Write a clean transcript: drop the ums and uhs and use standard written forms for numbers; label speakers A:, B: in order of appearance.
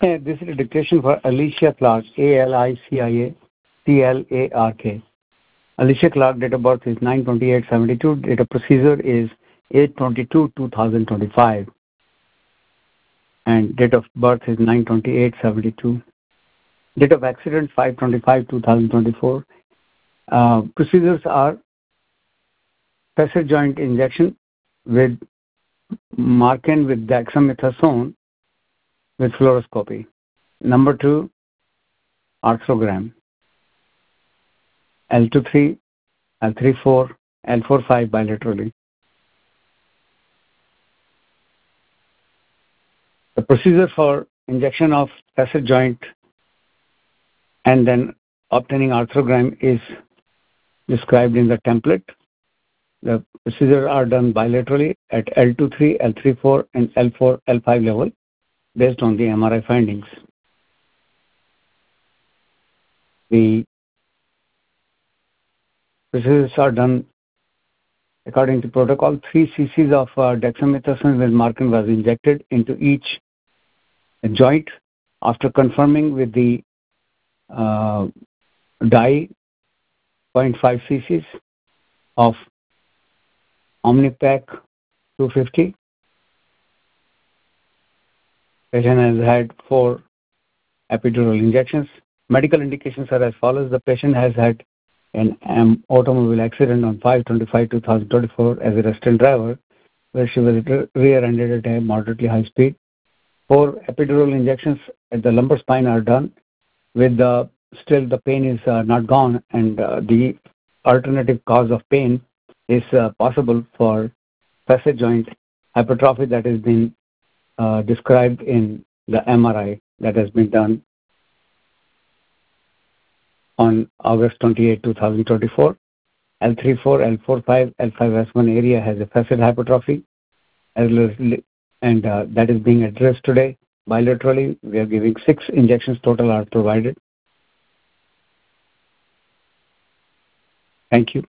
A: This is a dictation for Alicia Clark, Alicia Clark. Alicia Clark, date of birth is 9/28/72. Date of procedure is 8/22/2025. And date of birth is 9/28/72. Date of accident 5/25/2024. Procedures are facet joint injection with Marken with dexamethasone with fluoroscopy. Number 2, arthrogram. L23, L34, L45 bilaterally. The procedure for injection of facet joint and then obtaining arthrogram is described in the template. The procedures are done bilaterally at L23, L34, and L4, L5 level based on the MRI findings. The procedures are done according to protocol. 3 cc's of dexamethasone with Marken was injected into each joint after confirming with the dye 0.5 cc's of Omnipac 250. Patient has had 4 epidural injections. Medical indications are as follows. The patient has had an automobile accident on 5/25/2024 as a resident driver, where she was rear-ended at a moderately high speed. 4 epidural injections at the lumbar spine are done. With still the pain is not gone, and the alternative cause of pain is possible for facet joint hypertrophy that has been described in the MRI that has been done on August 28, 2024. L34, L45, L5S1 area has a facet hypertrophy, and that is being addressed today bilaterally. We are giving 6 injections total are provided. Thank you.